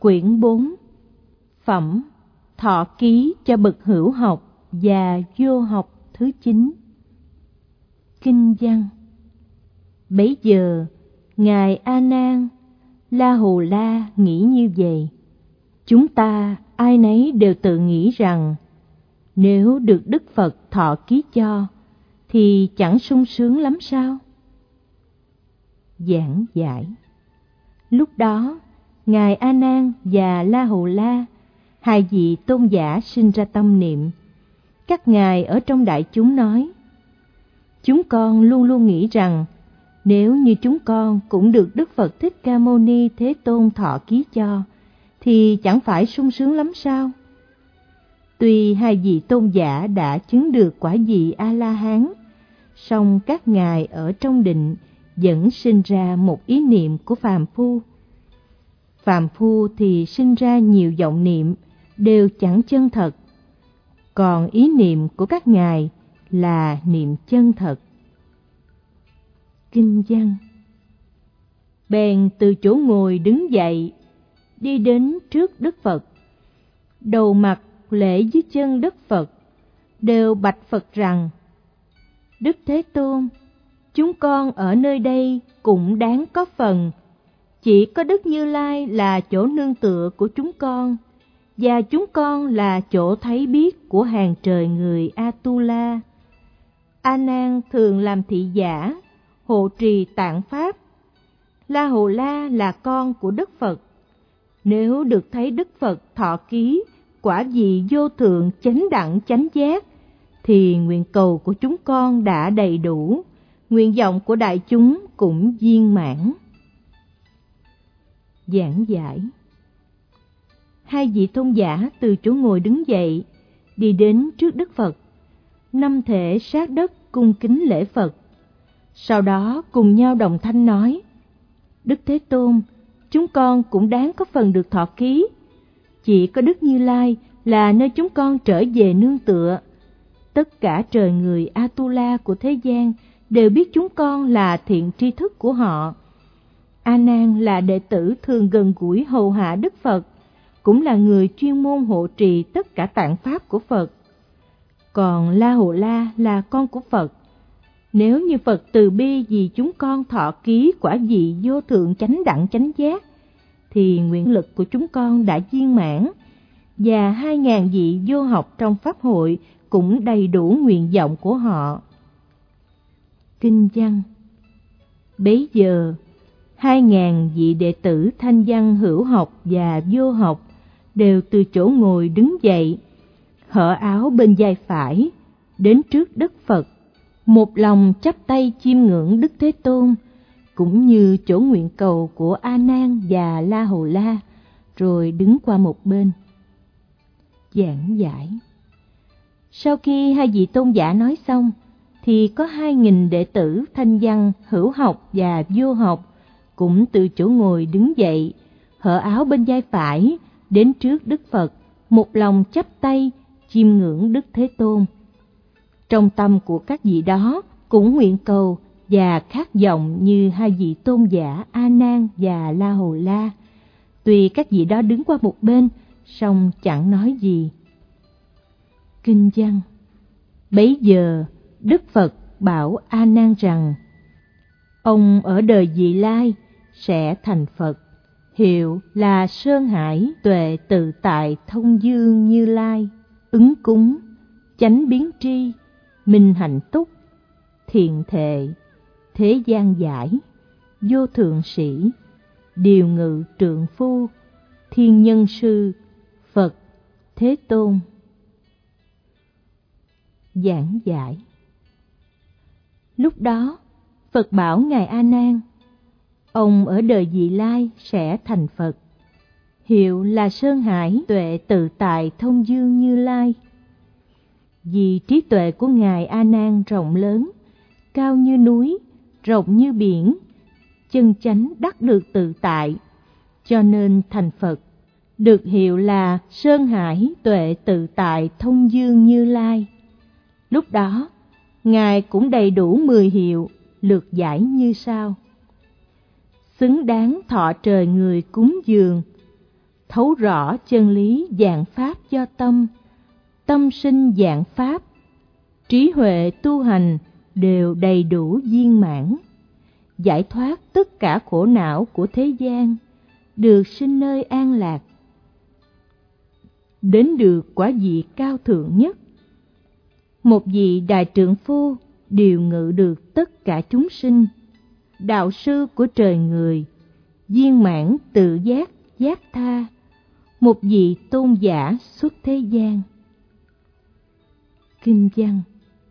Quyển 4. Phẩm Thọ ký cho bậc hữu học và vô học thứ 9. Kinh văn. Bấy giờ ngài A Nan La Hầu La nghĩ như vậy: chúng ta ai nấy đều tự nghĩ rằng nếu được Đức Phật thọ ký cho thì chẳng sung sướng lắm sao? Giảng giải. Lúc đó ngài A Nan và La Hầu La, hai vị tôn giả, sinh ra tâm niệm. Các ngài ở trong đại chúng nói: chúng con luôn luôn nghĩ rằng nếu như chúng con cũng được Đức Phật Thích Ca Mâu Ni Thế Tôn thọ ký cho thì chẳng phải sung sướng lắm sao? Tuy hai vị tôn giả đã chứng được quả vị A-la-hán, song các ngài ở trong định vẫn sinh ra một ý niệm của phàm phu. Phàm phu thì sinh ra nhiều vọng niệm, đều chẳng chân thật. Còn ý niệm của các ngài là niệm chân thật. Kinh văn. Bèn từ chỗ ngồi đứng dậy, đi đến trước Đức Phật, đầu mặt lễ dưới chân Đức Phật, đều bạch Phật rằng: Đức Thế Tôn, chúng con ở nơi đây cũng đáng có phần. Chỉ có Đức Như Lai là chỗ nương tựa của chúng con, và chúng con là chỗ thấy biết của hàng trời người Atula. A Nan thường làm thị giả, hộ trì tạng pháp. La Hầu La là con của Đức Phật. Nếu được thấy Đức Phật thọ ký quả vị vô thượng chánh đẳng chánh giác, thì nguyện cầu của chúng con đã đầy đủ, nguyện vọng của đại chúng cũng viên mãn. Giảng giải. Hai vị tôn giả từ chỗ ngồi đứng dậy, đi đến trước Đức Phật, năm thể sát đất cung kính lễ Phật. Sau đó cùng nhau đồng thanh nói: Đức Thế Tôn, chúng con cũng đáng có phần được thọ ký. Chỉ có Đức Như Lai là nơi chúng con trở về nương tựa. Tất cả trời người Atula của thế gian đều biết chúng con là thiện tri thức của họ. A Nan là đệ tử thường gần gũi hầu hạ Đức Phật, cũng là người chuyên môn hộ trì tất cả tạng pháp của Phật. Còn La Hầu La là con của Phật. Nếu như Phật từ bi vì chúng con thọ ký quả vị vô thượng chánh đẳng chánh giác, thì nguyện lực của chúng con đã viên mãn, và 2.000 vị vô học trong pháp hội cũng đầy đủ nguyện vọng của họ. Kinh văn. Bấy giờ 2.000 vị đệ tử thanh văn hữu học và vô học đều từ chỗ ngồi đứng dậy, hở áo bên vai phải, đến trước Đức Phật, một lòng chắp tay chiêm ngưỡng Đức Thế Tôn, cũng như chỗ nguyện cầu của A Nan và La Hầu La, rồi đứng qua một bên. Giảng giải. Sau khi hai vị tôn giả nói xong, thì có 2.000 đệ tử thanh văn hữu học và vô học cũng từ chỗ ngồi đứng dậy, hở áo bên vai phải, đến trước Đức Phật, một lòng chắp tay chiêm ngưỡng Đức Thế Tôn. Trong tâm của các vị đó cũng nguyện cầu và khát vọng như hai vị tôn giả A Nan và La Hầu La. Tuy các vị đó đứng qua một bên, song chẳng nói gì. Kinh văn. Bấy giờ Đức Phật bảo A Nan rằng: ông ở đời vị lai sẽ thành Phật, hiệu là Sơn Hải Tuệ Tự Tại Thông Dương Như Lai, ứng cúng, chánh biến tri, minh hạnh túc, thiện thệ, thế gian giải, vô thượng sĩ, điều ngự trượng phu, thiên nhân sư, Phật Thế Tôn. Giảng giải. Lúc đó Phật bảo ngài A Nan: ông ở đời vị lai sẽ thành Phật, hiệu là Sơn Hải Tuệ Tự Tại Thông Dương Như Lai. Vì trí tuệ của ngài A Nan rộng lớn, cao như núi, rộng như biển, chân chánh đắc được tự tại, cho nên thành Phật, được hiệu là Sơn Hải Tuệ Tự Tại Thông Dương Như Lai. Lúc đó ngài cũng đầy đủ 10 hiệu, lược giải như sau: xứng đáng thọ trời người cúng dường, thấu rõ chân lý vạn pháp do tâm, tâm sinh vạn pháp, trí huệ tu hành đều đầy đủ viên mãn, giải thoát tất cả khổ não của thế gian, được sinh nơi an lạc, đến được quả vị cao thượng nhất. Một vị đại trượng phu điều ngự được tất cả chúng sinh, đạo sư của trời người, viên mãn tự giác giác tha, một vị tôn giả xuất thế gian. Kinh văn: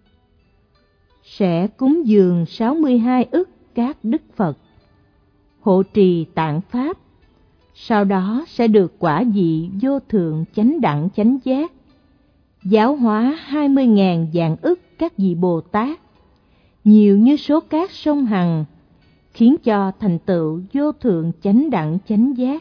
sẽ cúng dường 62 ức các đức Phật, hộ trì tạng pháp, sau đó sẽ được quả vị vô thượng chánh đẳng chánh giác, giáo hóa 20.000 vạn ức các vị Bồ Tát, nhiều như số cát sông Hằng, khiến cho thành tựu vô thượng chánh đẳng chánh giác.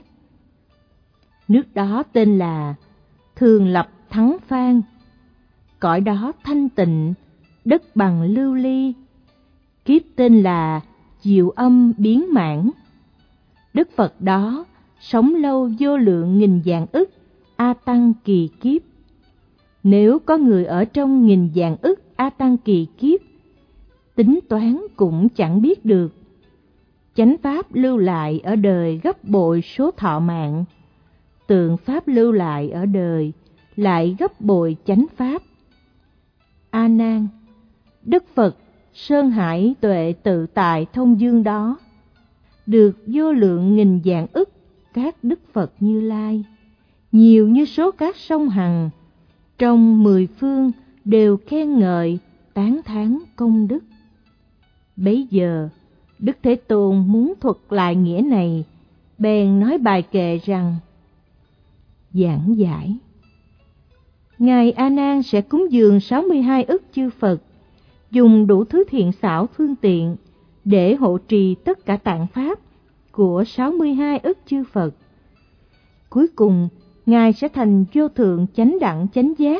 Nước đó tên là Thường Lập Thắng Phan, cõi đó thanh tịnh, đất bằng lưu ly, kiếp tên là Diệu Âm Biến Mãn. Đức Phật đó sống lâu vô lượng nghìn vạn ức A Tăng kỳ kiếp. Nếu có người ở trong nghìn vạn ức A Tăng kỳ kiếp, tính toán cũng chẳng biết được. Chánh pháp lưu lại ở đời gấp bội số thọ mạng, tượng pháp lưu lại ở đời lại gấp bội chánh pháp. A Nan, Đức Phật Sơn Hải tuệ tự tại thông dương đó, được vô lượng nghìn vạn ức các Đức Phật Như Lai, nhiều như số các sông Hằng, trong 10 phương đều khen ngợi tán thán công đức. Bấy giờ Đức Thế Tôn muốn thuật lại nghĩa này, bèn nói bài kệ rằng: giảng giải, Ngài A Nan sẽ cúng dường 62 ức chư Phật, dùng đủ thứ thiện xảo phương tiện để hộ trì tất cả tạng pháp của 62 ức chư Phật. Cuối cùng, Ngài sẽ thành vô thượng chánh đẳng chánh giác.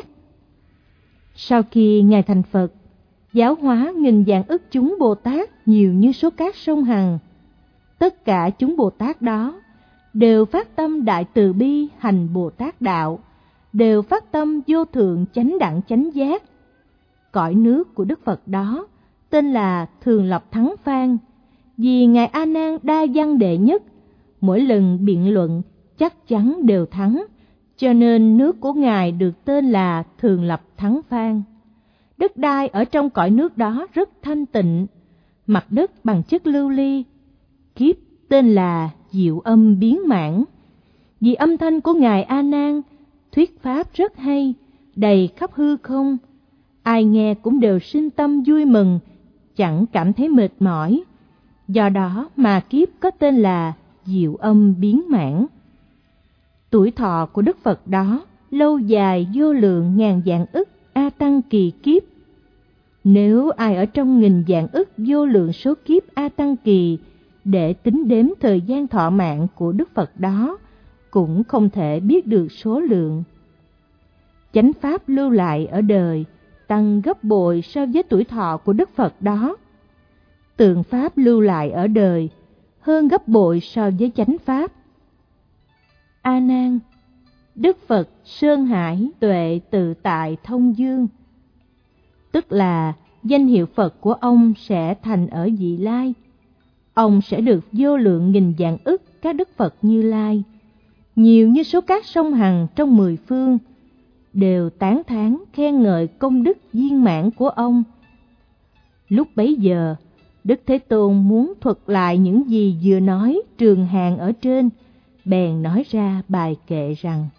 Sau khi Ngài thành Phật, giáo hóa nghìn vạn ức chúng Bồ Tát nhiều như số cát sông Hằng. Tất cả chúng Bồ Tát đó đều phát tâm đại từ bi hành Bồ Tát đạo, đều phát tâm vô thượng chánh đẳng chánh giác. Cõi nước của Đức Phật đó tên là Thường Lập Thắng Phan, vì Ngài A Nan đa văn đệ nhất, mỗi lần biện luận chắc chắn đều thắng, cho nên nước của Ngài được tên là Thường Lập Thắng Phan. Đất đai ở trong cõi nước đó rất thanh tịnh, mặt đất bằng chất lưu ly, kiếp tên là Diệu Âm Biến Mãn. Vì âm thanh của Ngài A Nan thuyết pháp rất hay, đầy khắp hư không, ai nghe cũng đều sinh tâm vui mừng, chẳng cảm thấy mệt mỏi. Do đó mà kiếp có tên là Diệu Âm Biến Mãn. Tuổi thọ của Đức Phật đó lâu dài vô lượng ngàn vạn ức A Tăng kỳ kiếp. Nếu ai ở trong nghìn vạn ức vô lượng số kiếp A Tăng kỳ để tính đếm thời gian thọ mạng của Đức Phật đó, cũng không thể biết được số lượng. Chánh pháp lưu lại ở đời tăng gấp bội so với tuổi thọ của Đức Phật đó. Tượng pháp lưu lại ở đời hơn gấp bội so với chánh pháp. A Nan, Đức Phật Sơn Hải tuệ tự tại thông dương, tức là danh hiệu Phật của ông sẽ thành ở vị lai. Ông sẽ được vô lượng nghìn vạn ức các Đức Phật Như Lai, nhiều như số cát sông Hằng trong 10 phương, đều tán thán khen ngợi công đức viên mãn của ông. Lúc bấy giờ, Đức Thế Tôn muốn thuật lại những gì vừa nói trường hàng ở trên, bèn nói ra bài kệ rằng: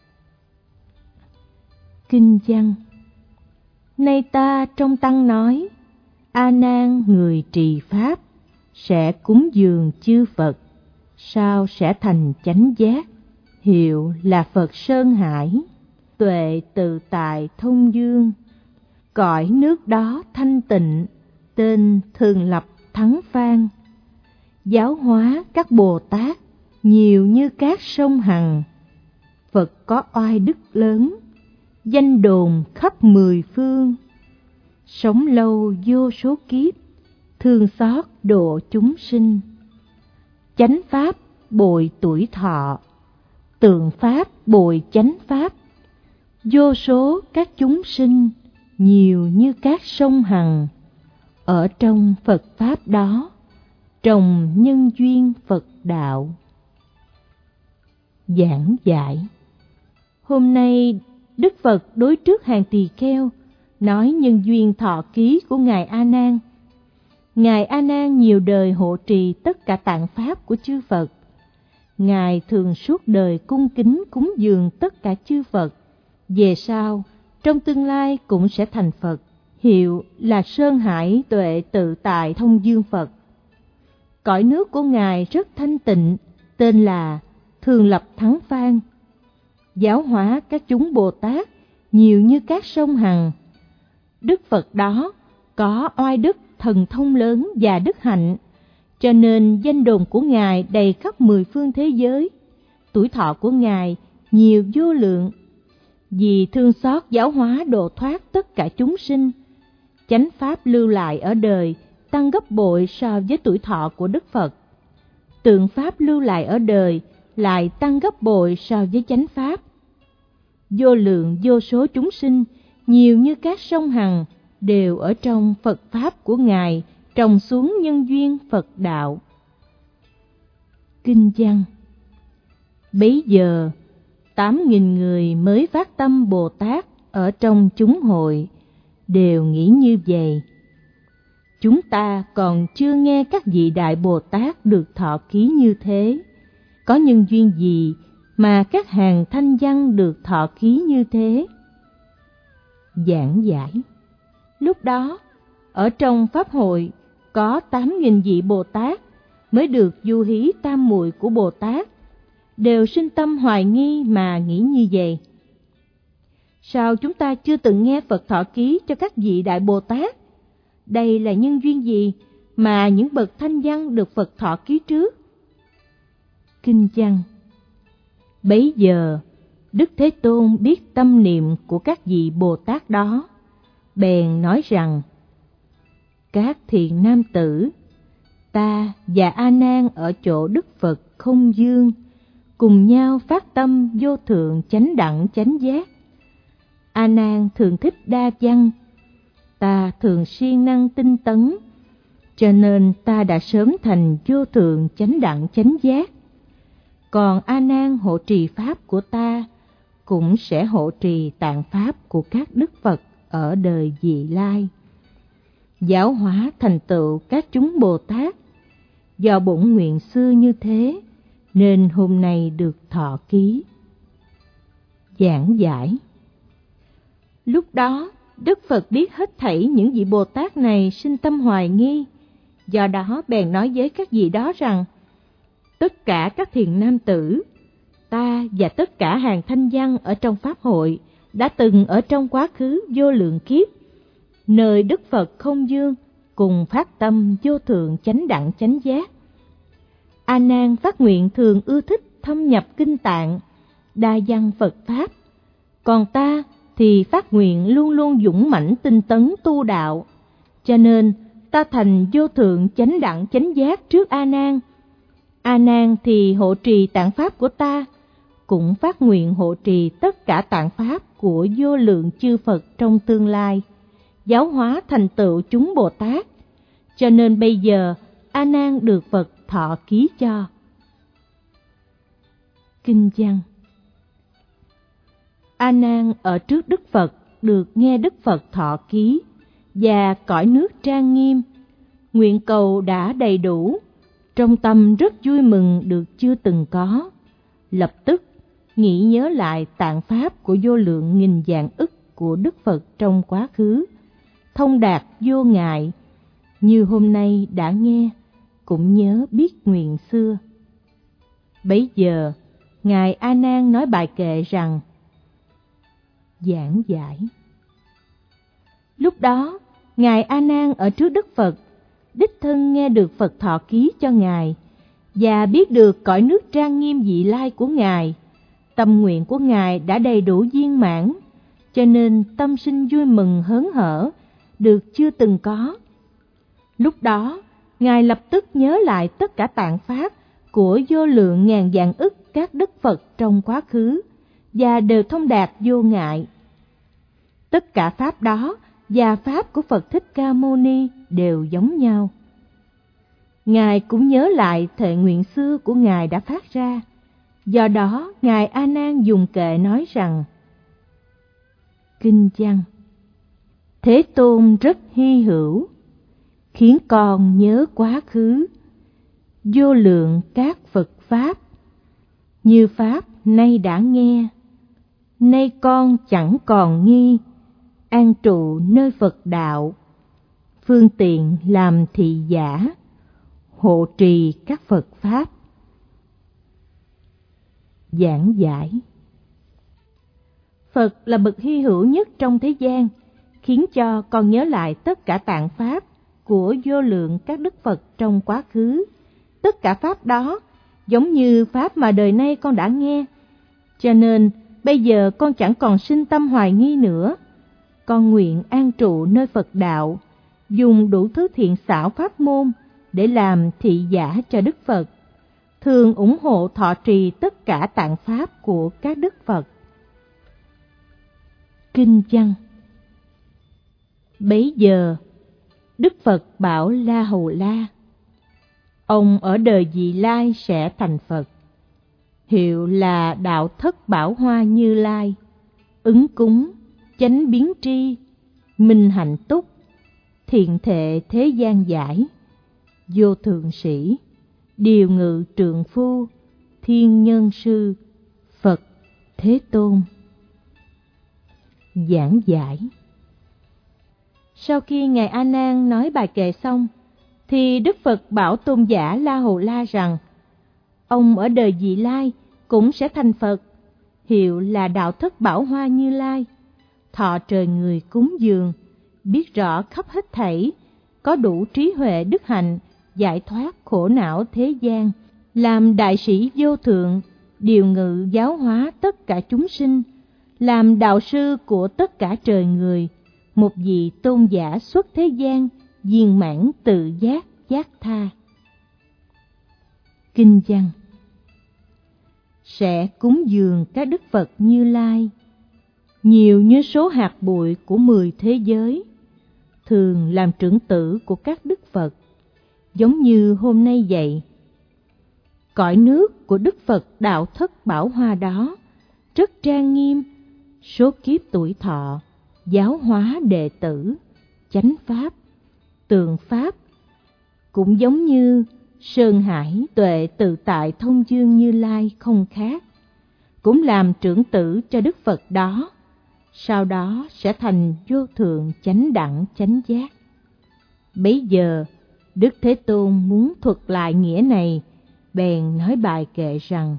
Kinh văn: Nay ta trong tăng nói, A Nan người trì pháp, sẽ cúng dường chư Phật, sao sẽ thành chánh giác, hiệu là Phật Sơn Hải, tuệ tự tại thông dương. Cõi nước đó thanh tịnh, tên Thường Lập Thắng Phan, giáo hóa các Bồ Tát nhiều như các sông Hằng. Phật có oai đức lớn, danh đồn khắp 10 phương, sống lâu vô số kiếp, thương xót độ chúng sinh. Chánh pháp bội tuổi thọ, tượng pháp bồi chánh pháp. Vô số các chúng sinh, nhiều như các sông Hằng, ở trong Phật pháp đó, trồng nhân duyên Phật đạo. Giảng giải. Hôm nay Đức Phật đối trước hàng tỳ kheo nói nhân duyên thọ ký của Ngài A Nan. Ngài A Nan nhiều đời hộ trì tất cả tạng pháp của chư Phật. Ngài thường suốt đời cung kính cúng dường tất cả chư Phật. Về sau, trong tương lai cũng sẽ thành Phật, hiệu là Sơn Hải Tuệ Tự Tại Thông Dương Phật. Cõi nước của Ngài rất thanh tịnh, tên là Thường Lập Thắng Phan. Giáo hóa các chúng Bồ Tát nhiều như các sông Hằng. Đức Phật đó có oai đức, thần thông lớn và đức hạnh, cho nên danh đồn của Ngài đầy khắp 10 phương thế giới. Tuổi thọ của Ngài nhiều vô lượng. Vì thương xót giáo hóa độ thoát tất cả chúng sinh, chánh pháp lưu lại ở đời tăng gấp bội so với tuổi thọ của Đức Phật. Tượng pháp lưu lại ở đời lại tăng gấp bội so với chánh pháp. Vô lượng vô số chúng sinh, nhiều như các sông Hằng, đều ở trong Phật pháp của Ngài trồng xuống nhân duyên Phật đạo. Kinh văn. Bấy giờ 8.000 người mới phát tâm Bồ Tát ở trong chúng hội, đều nghĩ như vậy. Chúng ta còn chưa nghe các vị Đại Bồ Tát được thọ ký như thế. Có nhân duyên gì mà các hàng thanh văn được thọ ký như thế? Giảng giải. Lúc đó, ở trong Pháp hội, có 8.000 vị Bồ Tát mới được du hí tam muội của Bồ Tát, đều sinh tâm hoài nghi mà nghĩ như vậy. Sao chúng ta chưa từng nghe Phật thọ ký cho các vị Đại Bồ Tát? Đây là nhân duyên gì mà những bậc thanh văn được Phật thọ ký trước? Kinh văn. Bấy giờ, Đức Thế Tôn biết tâm niệm của các vị Bồ Tát đó, bèn nói rằng: Các thiện nam tử, ta và A Nan ở chỗ Đức Phật Không Dương, cùng nhau phát tâm vô thượng chánh đẳng chánh giác. A Nan thường thích đa văn, ta thường siêng năng tinh tấn, cho nên ta đã sớm thành vô thượng chánh đẳng chánh giác. Còn A Nan hộ trì pháp của ta, cũng sẽ hộ trì tạng pháp của các đức Phật ở đời vị lai, giáo hóa thành tựu các chúng Bồ Tát. Do bổn nguyện xưa như thế, nên hôm nay được thọ ký. Giảng giải. Lúc đó, Đức Phật biết hết thảy những vị Bồ Tát này sinh tâm hoài nghi, do đó bèn nói với các vị đó rằng: Tất cả các thiện nam tử, ta và tất cả hàng thanh văn ở trong Pháp hội đã từng ở trong quá khứ vô lượng kiếp, nơi Đức Phật Không Dương cùng phát tâm vô thượng chánh đẳng chánh giác. A Nan phát nguyện thường ưa thích thâm nhập kinh tạng, đa văn Phật Pháp, còn ta thì phát nguyện luôn luôn dũng mãnh tinh tấn tu đạo, cho nên ta thành vô thượng chánh đẳng chánh giác trước A Nan. A Nan thì hộ trì tạng pháp của ta, cũng phát nguyện hộ trì tất cả tạng pháp của vô lượng chư Phật trong tương lai, giáo hóa thành tựu chúng Bồ Tát, cho nên bây giờ A Nan được Phật thọ ký cho. Kinh văn. A Nan ở trước Đức Phật được nghe Đức Phật thọ ký, và cõi nước trang nghiêm, nguyện cầu đã đầy đủ, trong tâm rất vui mừng được chưa từng có. Lập tức nghĩ nhớ lại tạng pháp của vô lượng nghìn vạn ức của Đức Phật trong quá khứ, thông đạt vô ngại, như hôm nay đã nghe, cũng nhớ biết nguyện xưa. Bấy giờ, Ngài A Nan nói bài kệ rằng: Giảng giải. Lúc đó, Ngài A Nan ở trước Đức Phật, đích thân nghe được Phật thọ ký cho Ngài, và biết được cõi nước trang nghiêm vị lai của Ngài. Tâm nguyện của Ngài đã đầy đủ viên mãn, cho nên tâm sinh vui mừng hớn hở, được chưa từng có. Lúc đó, Ngài lập tức nhớ lại tất cả tạng pháp của vô lượng ngàn vạn ức các đức Phật trong quá khứ và đều thông đạt vô ngại. Tất cả pháp đó và pháp của Phật Thích Ca Mâu Ni đều giống nhau. Ngài cũng nhớ lại thệ nguyện xưa của Ngài đã phát ra. Do đó, Ngài A Nan dùng kệ nói rằng: Kinh văn: Thế Tôn rất hy hữu, khiến con nhớ quá khứ, vô lượng các Phật pháp, như pháp nay đã nghe, nay con chẳng còn nghi, an trụ nơi Phật đạo, phương tiện làm thị giả, hộ trì các Phật pháp. Giảng giải: Phật là bậc hy hữu nhất trong thế gian, khiến cho con nhớ lại tất cả tạng pháp của vô lượng các đức Phật trong quá khứ. Tất cả pháp đó giống như pháp mà đời nay con đã nghe, cho nên bây giờ con chẳng còn sinh tâm hoài nghi nữa. Con nguyện an trụ nơi Phật đạo, dùng đủ thứ thiện xảo pháp môn để làm thị giả cho Đức Phật, thường ủng hộ thọ trì tất cả tạng pháp của các Đức Phật. Kinh văn: Bấy giờ, Đức Phật bảo La Hầu La, ông ở đời vị lai sẽ thành Phật, hiệu là Đạo Thất Bảo Hoa Như Lai, ứng cúng, chánh biến tri, minh hạnh túc, thiện thệ thế gian giải, vô thượng sĩ, điều ngự trượng phu, thiên nhân sư, Phật Thế Tôn. Giảng giải: Sau khi Ngài A Nan nói bài kệ xong, thì Đức Phật bảo tôn giả La Hầu La rằng ông ở đời vị lai cũng sẽ thành Phật, hiệu là Đạo Thất Bảo Hoa Như Lai, thọ trời người cúng dường, biết rõ khắp hết thảy, có đủ trí huệ đức hạnh, giải thoát khổ não thế gian, làm đại sĩ vô thượng, điều ngự giáo hóa tất cả chúng sinh, làm đạo sư của tất cả trời người, một vị tôn giả xuất thế gian, viên mãn tự giác giác tha. Kinh văn: Sẽ cúng dường các Đức Phật Như Lai, nhiều như số hạt bụi của 10 thế giới, thường làm trưởng tử của các Đức Phật, giống như hôm nay vậy. Cõi nước của Đức Phật Đạo Thất Bảo Hoa đó rất trang nghiêm, số kiếp tuổi thọ, giáo hóa đệ tử, chánh pháp, tường pháp, cũng giống như Sơn Hải Tuệ Tự Tại Thông Dương Như Lai không khác, cũng làm trưởng tử cho Đức Phật đó, sau đó sẽ thành vô thượng chánh đẳng chánh giác. Bấy giờ, Đức Thế Tôn muốn thuật lại nghĩa này, bèn nói bài kệ rằng: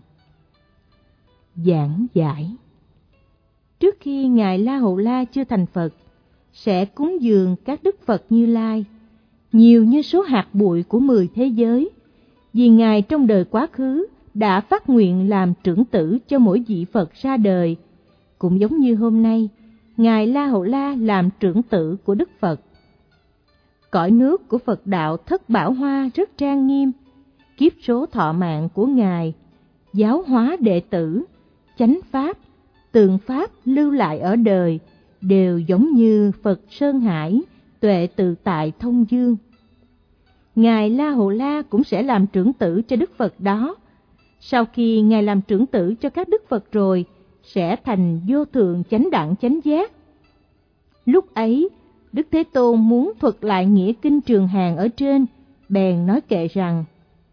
Giảng giải: Trước khi Ngài La Hầu La chưa thành Phật, sẽ cúng dường các Đức Phật Như Lai, nhiều như số hạt bụi của 10 thế giới, vì Ngài trong đời quá khứ đã phát nguyện làm trưởng tử cho mỗi vị Phật ra đời, cũng giống như hôm nay, Ngài La Hầu La làm trưởng tử của Đức Phật. Cõi nước của Phật Đạo Thất Bảo Hoa rất trang nghiêm, kiếp số thọ mạng của Ngài, giáo hóa đệ tử, chánh pháp, tường pháp lưu lại ở đời, đều giống như Phật Sơn Hải, Tuệ Tự Tại Thông Dương. Ngài La Hầu La cũng sẽ làm trưởng tử cho Đức Phật đó. Sau khi Ngài làm trưởng tử cho các Đức Phật rồi, sẽ thành vô thượng chánh đẳng chánh giác. Lúc ấy, Đức Thế Tôn muốn thuật lại nghĩa kinh Trường Hàng ở trên, bèn nói kệ rằng: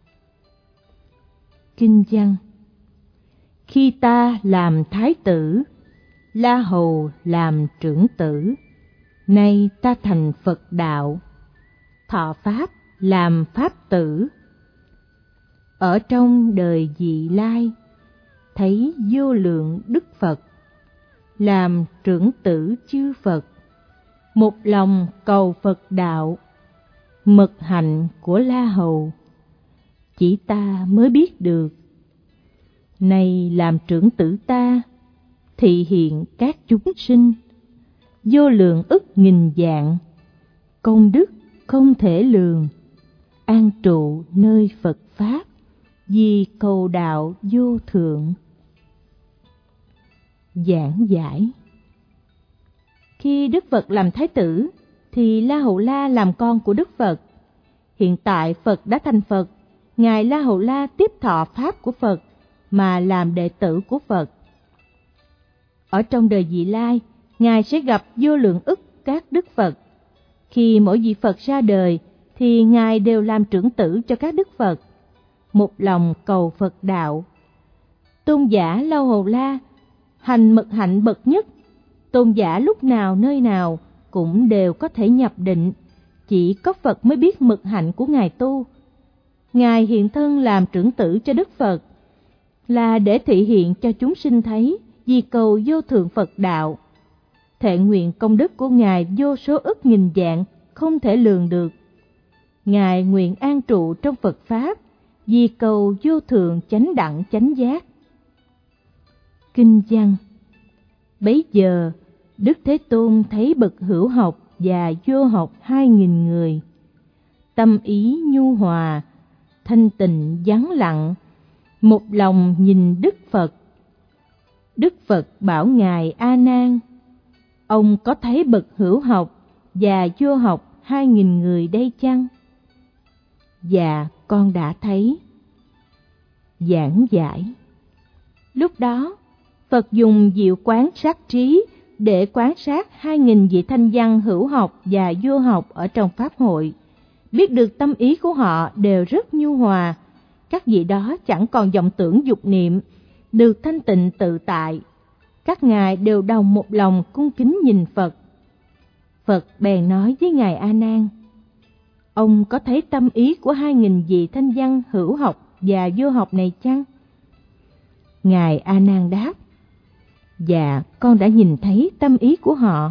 Kinh văn: Khi ta làm thái tử, La Hầu làm trưởng tử, nay ta thành Phật đạo, thọ pháp làm pháp tử. Ở trong đời vị lai, thấy vô lượng Đức Phật, làm trưởng tử chư Phật, một lòng cầu Phật đạo, mật hạnh của La Hầu, chỉ ta mới biết được. Nay làm trưởng tử ta, thị hiện các chúng sinh, vô lượng ức nghìn vạn, công đức không thể lường, an trụ nơi Phật Pháp, vì cầu đạo vô thượng. Giảng giải. Khi Đức Phật làm Thái tử, thì La Hầu La làm con của Đức Phật. Hiện tại Phật đã thành Phật, Ngài La Hầu La tiếp thọ Pháp của Phật mà làm đệ tử của Phật. Ở trong đời vị lai, Ngài sẽ gặp vô lượng ức các Đức Phật. Khi mỗi vị Phật ra đời, thì Ngài đều làm trưởng tử cho các Đức Phật, một lòng cầu Phật đạo. Tôn giả La Hầu La hành mật hạnh bậc nhất. Tôn giả lúc nào nơi nào cũng đều có thể nhập định, chỉ có Phật mới biết mật hạnh của Ngài tu. Ngài hiện thân làm trưởng tử cho Đức Phật, là để thị hiện cho chúng sinh thấy vì cầu vô thượng Phật đạo. Thệ nguyện công đức của Ngài vô số ức nghìn vạn, không thể lường được. Ngài nguyện an trụ trong Phật Pháp, vì cầu vô thượng chánh đẳng chánh giác. Kinh văn. Bấy giờ, Đức Thế Tôn thấy bậc hữu học và vô học 2.000 người. Tâm ý nhu hòa, thanh tịnh vắng lặng, một lòng nhìn Đức Phật. Đức Phật bảo Ngài A Nan: ông có thấy bậc hữu học và vô học 2.000 người đây chăng? Dạ, con đã thấy. Giảng giải. Lúc đó, Phật dùng diệu quán sát trí để quan sát 2.000 vị thanh văn hữu học và vô học ở trong Pháp hội. Biết được tâm ý của họ đều rất nhu hòa, các vị đó chẳng còn vọng tưởng dục niệm, được thanh tịnh tự tại. Các ngài đều đồng một lòng cung kính nhìn Phật. Phật bèn nói với Ngài A Nan: ông có thấy tâm ý của 2.000 vị thanh văn hữu học và vô học này chăng? Ngài A Nan đáp: dạ, con đã nhìn thấy tâm ý của họ.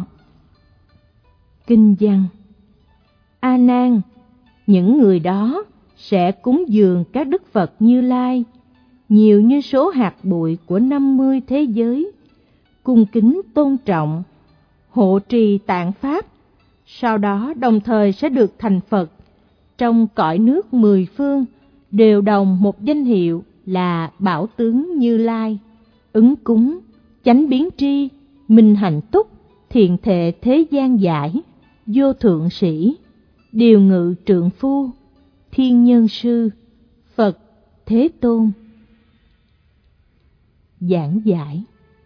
Kinh văn. A Nan, những người đó sẽ cúng dường các Đức Phật Như Lai, nhiều như số hạt bụi của 50 thế giới, cung kính tôn trọng, hộ trì tạng Pháp, sau đó đồng thời sẽ được thành Phật. Trong cõi nước 10 phương đều đồng một danh hiệu là Bảo Tướng Như Lai, ứng cúng, chánh biến tri, minh hạnh túc, thiện thệ thế gian giải, vô thượng sĩ, điều ngự trượng phu, thiên nhân sư, Phật Thế Tôn. Giảng giải.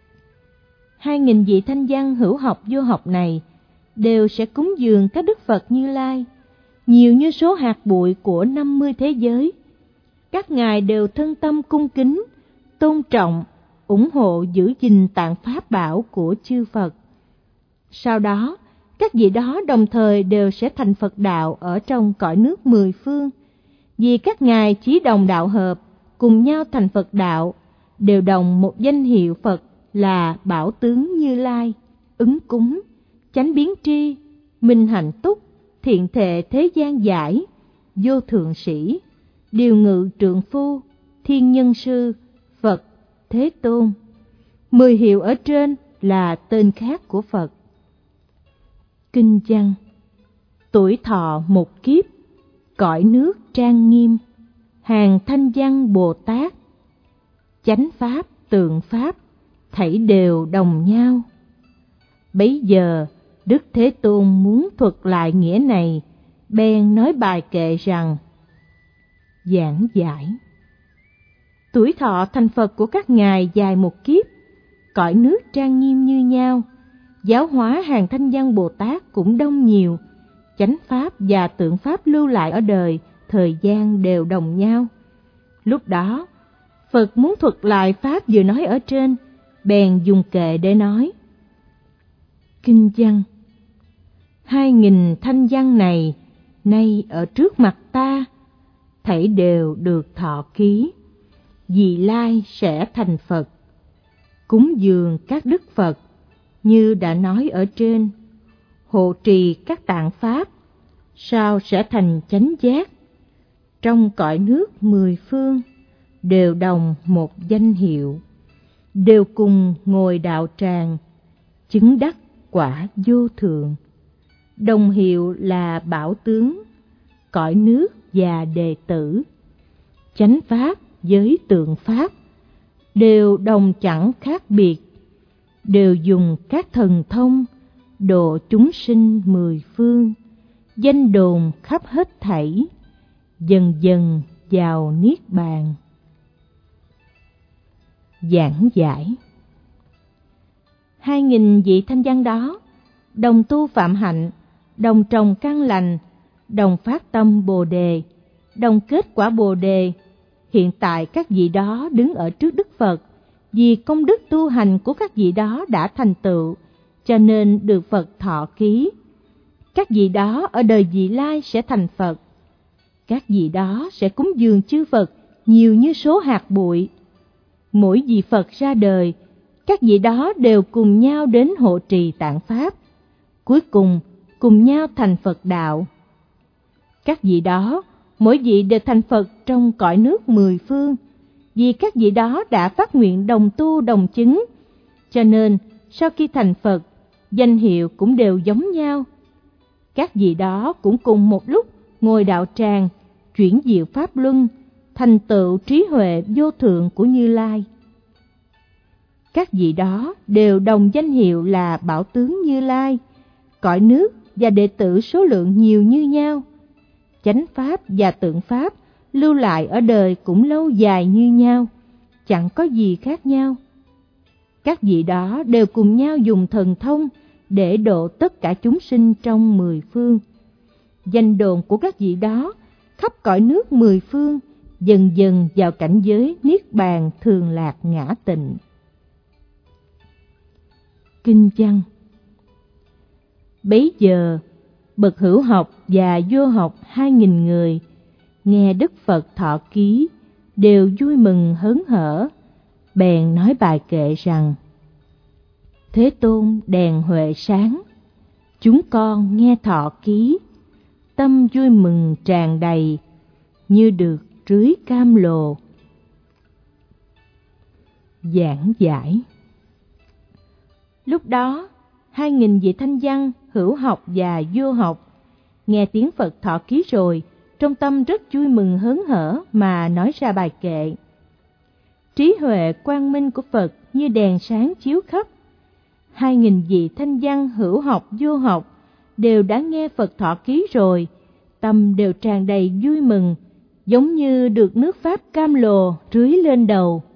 2.000 vị thanh văn hữu học vô học này đều sẽ cúng dường các Đức Phật Như Lai, nhiều như số hạt bụi của 50 thế giới. Các ngài đều thân tâm cung kính, tôn trọng, ủng hộ giữ gìn tạng Pháp bảo của chư Phật. Sau đó, các vị đó đồng thời đều sẽ thành Phật đạo ở trong cõi nước 10 phương, vì các ngài chí đồng đạo hợp, cùng nhau thành Phật đạo, đều đồng một danh hiệu Phật là Bảo Tướng Như Lai, ứng cúng, chánh biến tri, minh hạnh túc, thiện thệ thế gian giải, vô thượng sĩ, điều ngự trượng phu, thiên nhân sư, Phật Thế Tôn. 10 hiệu ở trên là tên khác của Phật. Kinh văn. Tuổi thọ một kiếp, cõi nước trang nghiêm, hàng thanh văn Bồ Tát, chánh Pháp, tượng Pháp, thảy đều đồng nhau. Bấy giờ, Đức Thế Tôn muốn thuật lại nghĩa này, bèn nói bài kệ rằng: giảng giải. Tuổi thọ thành Phật của các ngài dài một kiếp, cõi nước trang nghiêm như nhau, giáo hóa hàng thanh văn Bồ Tát cũng đông nhiều, chánh Pháp và tượng Pháp lưu lại ở đời, thời gian đều đồng nhau. Lúc đó, Phật muốn thuật lại Pháp vừa nói ở trên, bèn dùng kệ để nói. Kinh văn. 2.000 thanh văn này, nay ở trước mặt ta, thảy đều được thọ ký, vì lai sẽ thành Phật. Cúng dường các Đức Phật, như đã nói ở trên, hộ trì các tạng Pháp, sao sẽ thành chánh giác. Trong cõi nước 10 phương, đều đồng một danh hiệu, đều cùng ngồi đạo tràng, chứng đắc quả vô thượng. Đồng hiệu là Bảo Tướng, cõi nước và đệ tử, chánh Pháp với tượng Pháp, đều đồng chẳng khác biệt, đều dùng các thần thông độ chúng sinh mười phương, danh đồn khắp hết thảy, dần dần vào niết bàn. Giảng giải 2.000 vị thanh văn đó đồng tu phạm hạnh, đồng trồng căn lành, đồng phát tâm Bồ đề, đồng kết quả Bồ đề. Hiện tại các vị đó đứng ở trước Đức Phật, vì công đức tu hành của các vị đó đã thành tựu, cho nên được Phật thọ ký. Các vị đó ở đời vị lai sẽ thành Phật. Các vị đó sẽ cúng dường chư Phật nhiều như số hạt bụi. Mỗi vị Phật ra đời, các vị đó đều cùng nhau đến hộ trì tạng Pháp, cuối cùng cùng nhau thành Phật đạo. Các vị đó, mỗi vị đều thành Phật trong cõi nước mười phương, vì các vị đó đã phát nguyện đồng tu đồng chứng, cho nên sau khi thành Phật, danh hiệu cũng đều giống nhau. Các vị đó cũng cùng một lúc ngồi đạo tràng, chuyển diệu pháp luân, thành tựu trí huệ vô thượng của Như Lai. Các vị đó đều đồng danh hiệu là Bảo Tướng Như Lai, cõi nước và đệ tử số lượng nhiều như nhau. Chánh pháp và tượng pháp lưu lại ở đời cũng lâu dài như nhau, chẳng có gì khác nhau. Các vị đó đều cùng nhau dùng thần thông để độ tất cả chúng sinh trong mười phương. Danh đồn của các vị đó khắp cõi nước mười phương, dần dần vào cảnh giới niết bàn thường lạc ngã tịnh. Kinh văn. Bấy giờ, bậc hữu học và vô học 2.000 người nghe Đức Phật thọ ký, đều vui mừng hớn hở, bèn nói bài kệ rằng: Thế Tôn đèn huệ sáng, chúng con nghe thọ ký, tâm vui mừng tràn đầy, như được rưới cam lồ. Giảng giải. Lúc đó, 2.000 vị thanh văn hữu học và vô học nghe tiếng Phật thọ ký rồi, trong tâm rất vui mừng hớn hở mà nói ra bài kệ. Trí huệ quang minh của Phật như đèn sáng chiếu khắp. 2.000 vị thanh văn hữu học vô học đều đã nghe Phật thọ ký rồi, tâm đều tràn đầy vui mừng, giống như được nước Pháp cam lồ rưới lên đầu.